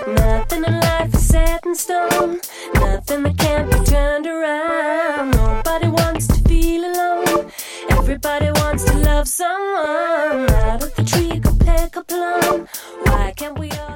Nothing in life is set in stone. Nothing that can't be turned around. Nobody wants to feel alone. Everybody wants to love someone. Out of the tree, go pick a plum. Why can't we all